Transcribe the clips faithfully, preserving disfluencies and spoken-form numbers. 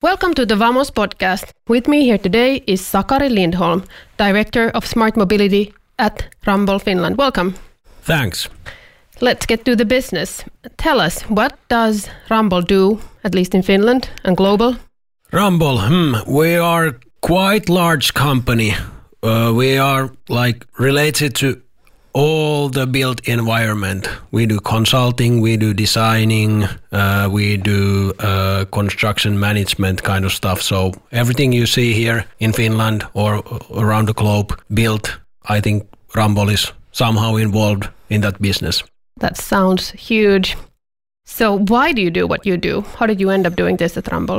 Welcome to the Vamos podcast. With me here today is Sakari Lindholm, Director of Smart Mobility at Ramboll Finland. Welcome. Thanks. Let's get to the business. Tell us, what does Ramboll do, at least in Finland and global? Ramboll, hmm, we are quite large company. Uh, we are like related to all the built environment. We do consulting, we do designing, uh, we do uh, construction management kind of stuff. So everything you see here in Finland or around the globe built, I think Ramboll is somehow involved in that business. That sounds huge. So why do you do what you do? How did you end up doing this at Ramboll?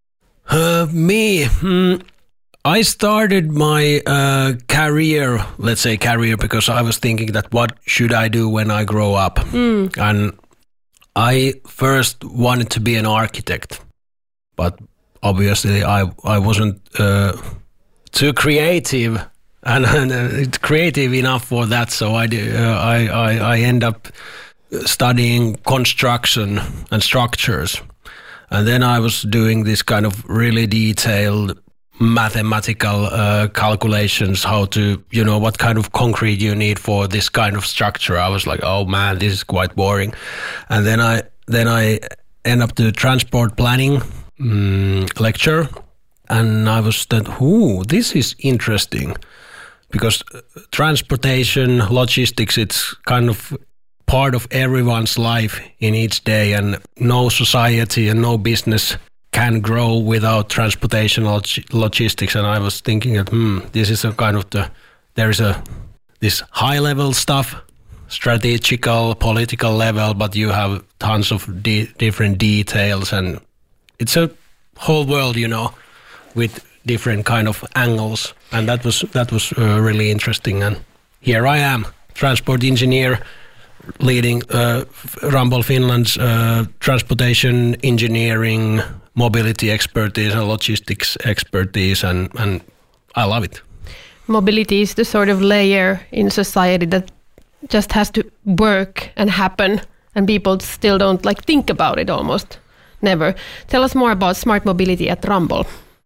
Uh, me, hmm, I started my uh, career, let's say career, because I was thinking that what should I do when I grow up? Mm. And I first wanted to be an architect, but obviously I I wasn't uh, too creative and, and uh, creative enough for that. So I, uh, I, I, I end up studying construction and structures. And then I was doing this kind of really detailed mathematical uh, calculations, how to, you know, what kind of concrete you need for this kind of structure. I was like, oh man, this is quite boring. And then I then I end up to transport planning um, lecture, and I was that, ooh, this is interesting, because transportation, logistics, it's kind of part of everyone's life in each day, and no society and no business can grow without transportation log- logistics. And I was thinking that, hmm, this is a kind of the, there is a, this high level stuff, strategical, political level, but you have tons of de- different details, and it's a whole world, you know, with different kind of angles. And that was, that was uh, really interesting. And here I am, transport engineer, leading uh, Ramboll Finland's uh, transportation engineering, mobility expertise and logistics expertise, and, and I love it. Mobility is the sort of layer in society that just has to work and happen, and people still don't like think about it, almost never. Tell us more about smart mobility at Ramboll.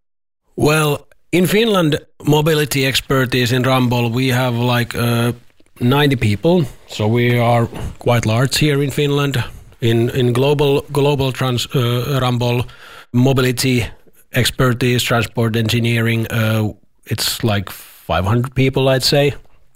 Well, in Finland, mobility expertise in Ramboll, we have like uh, ninety people, so we are quite large here in Finland. In in global global trans uh, Ramboll mobility expertise, transport engineering, uh, it's like five hundred people, I'd say.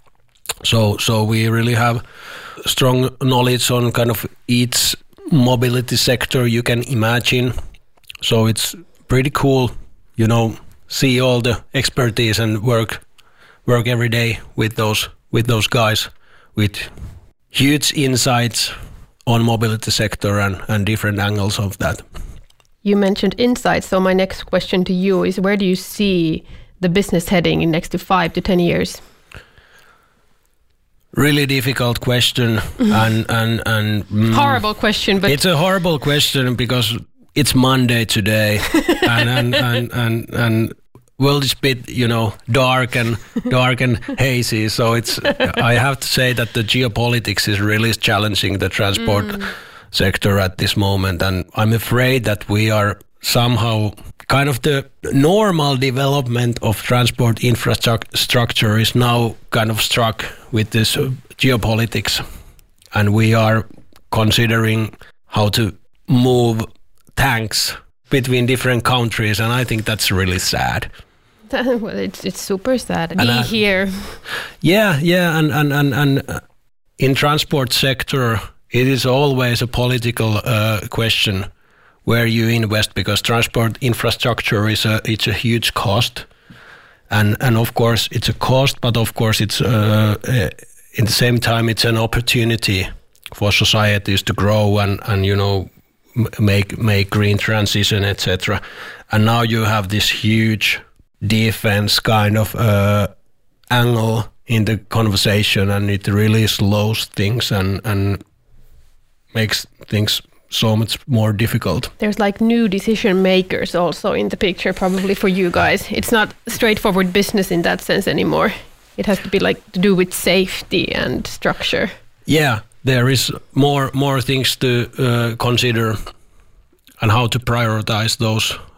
So so we really have strong knowledge on kind of each mobility sector you can imagine. So it's pretty cool, you know, see all the expertise and work work every day with those with those guys with huge insights on mobility sector and, and different angles of that. You mentioned insights, so my next question to you is, where do you see the business heading in next to five to ten years? Really difficult question. Mm-hmm. and and and mm, horrible question, but it's a horrible question because it's Monday today, and and and and, and world is a bit, you know, dark and dark and hazy. So it's I have to say that the geopolitics is really challenging the transport mm. sector at this moment, and I'm afraid that we are somehow kind of the normal development of transport infrastructure is now kind of struck with this geopolitics, and we are considering how to move tanks between different countries, and I think that's really sad. Well, it's it's super sad. Me uh, here. Yeah, yeah, and and and and in transport sector, it is always a political uh, question where you invest, because transport infrastructure is a it's a huge cost, and and of course it's a cost, but of course it's uh, in the same time it's an opportunity for societies to grow and and you know make make green transition, et cetera. And now you have this huge defense kind of uh, angle in the conversation, and it really slows things and and makes things so much more difficult. There's like new decision makers also in the picture, probably for you guys. It's not straightforward business in that sense anymore. It has to be like to do with safety and structure. Yeah, there is more more things to uh, consider and how to prioritize those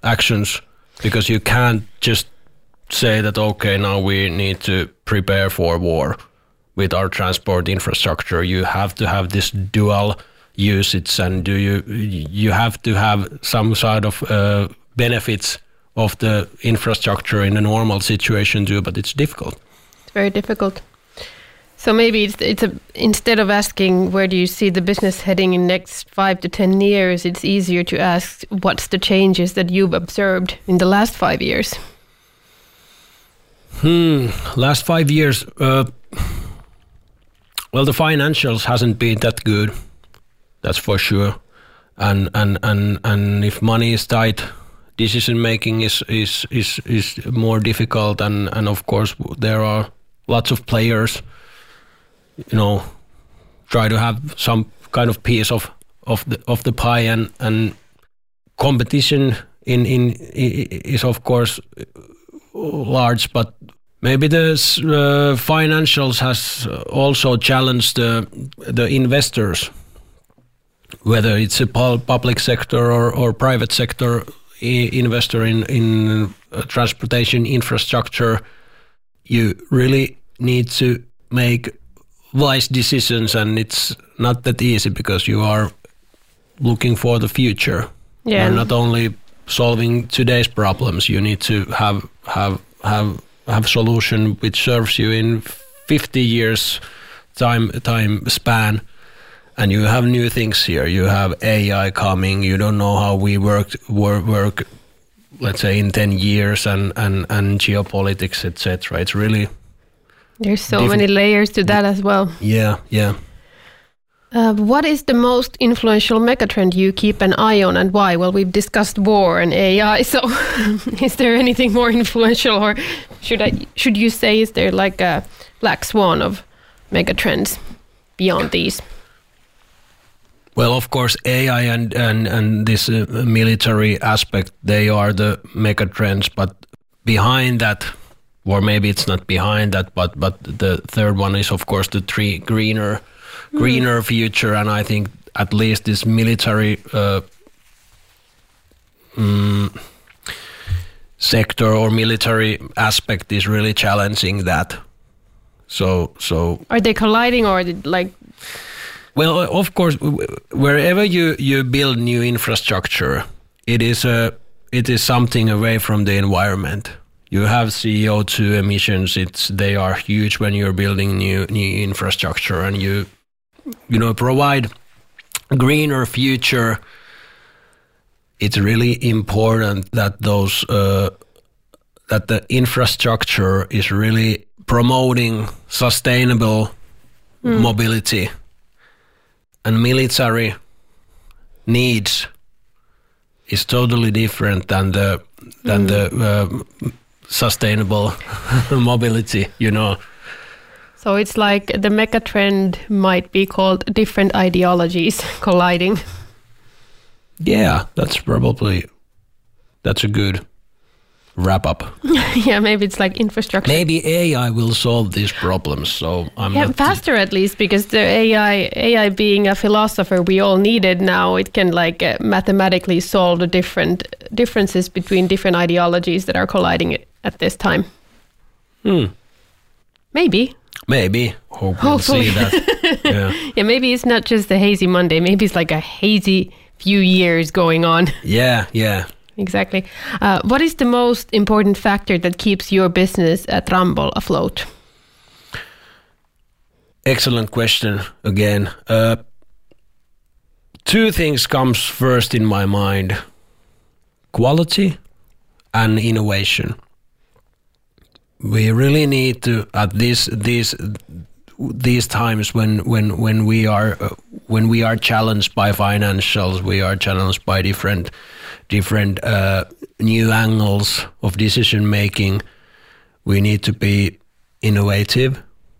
actions, because you can't just say that, okay, now we need to prepare for war with our transport infrastructure. You have to have this dual usage, and do you you have to have some sort of uh, benefits of the infrastructure in a normal situation too, but it's difficult. It's very difficult. So maybe it's, it's a, instead of asking where do you see the business heading in next five to ten years, it's easier to ask what's the changes that you've observed in the last five years. Hmm, last five years. Uh, well, the financials hasn't been that good. That's for sure. And and and and if money is tight, decision making is is is is more difficult. And and of course there are lots of players, you know, try to have some kind of piece of of the of the pie, and and competition in in is of course large, but maybe the uh, financials has also challenged the the investors, whether it's a public sector or, or private sector investor in in transportation infrastructure. You really need to make wise decisions, and it's not that easy because you are looking for the future. Yeah. You're not only solving today's problems, you need to have have have have solution which serves you in fifty years time time span. And you have new things here. You have A I coming. You don't know how we work work, work let's say in ten years, and and and geopolitics, et cetera. It's really there's so many layers to that as well. Yeah, yeah. Uh, what is the most influential megatrend you keep an eye on, and why? Well, we've discussed war and A I. So, is there anything more influential, or should I should you say is there like a black swan of megatrends beyond these? Well, of course, A I and and and this uh, military aspect, they are the mega trends. But behind that, or maybe it's not behind that, but but the third one is of course the tree greener, mm. greener future. And I think at least this military uh, um, sector or military aspect is really challenging that. So so are they colliding, or are they like? Well, of course, wherever you, you build new infrastructure, it is a it is something away from the environment. You have C O two emissions; it's they are huge when you're building new new infrastructure, and you you know provide a greener future. It's really important that those uh, that the infrastructure is really promoting sustainable mm. mobility. And military needs is totally different than the than mm. the uh, sustainable mobility, you know. So it's like the mega trend might be called different ideologies colliding. Yeah, that's probably that's a good wrap up. Yeah, maybe it's like infrastructure. Maybe A I will solve these problems. So I'm yeah, not faster at least, because the A I A I being a philosopher we all needed now, it can like uh, mathematically solve the different differences between different ideologies that are colliding at this time. Hmm. Maybe. Maybe. Hope we'll Hopefully. see that. Yeah. Yeah, maybe it's not just the hazy Monday. Maybe it's like a hazy few years going on. Yeah, yeah. Exactly. Uh, what is the most important factor that keeps your business at Ramboll afloat? Excellent question again. Uh, two things comes first in my mind: quality and innovation. We really need to at this these these times when when when we are uh, when we are challenged by financials, we are challenged by different different uh, new angles of decision making. We need to be innovative.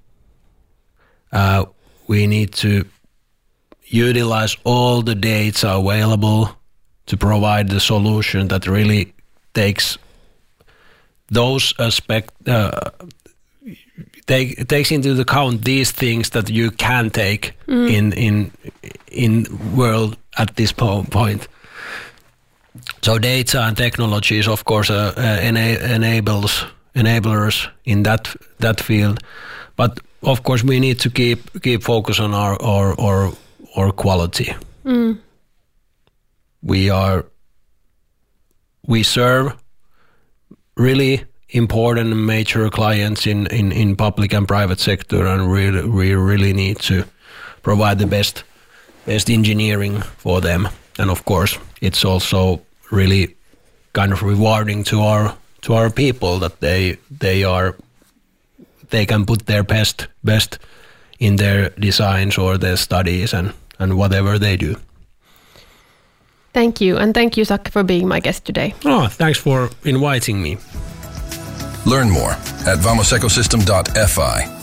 Uh, we need to utilize all the data available to provide the solution that really takes those aspects, uh, take, takes into account these things that you can take mm. in in in world at this po- point. So data and technology is of course uh, uh, ena- enables enablers in that that field, but of course we need to keep keep focus on our our our, our quality. Mm. We are we serve really important and major clients in, in, in public and private sector, and we we really need to provide the best best engineering for them. And of course, it's also really kind of rewarding to our to our people that they they are they can put their best best in their designs or their studies and, and whatever they do. Thank you, and thank you, Sakke, for being my guest today. Oh, thanks for inviting me. Learn more at vamos ecosystem dot f i.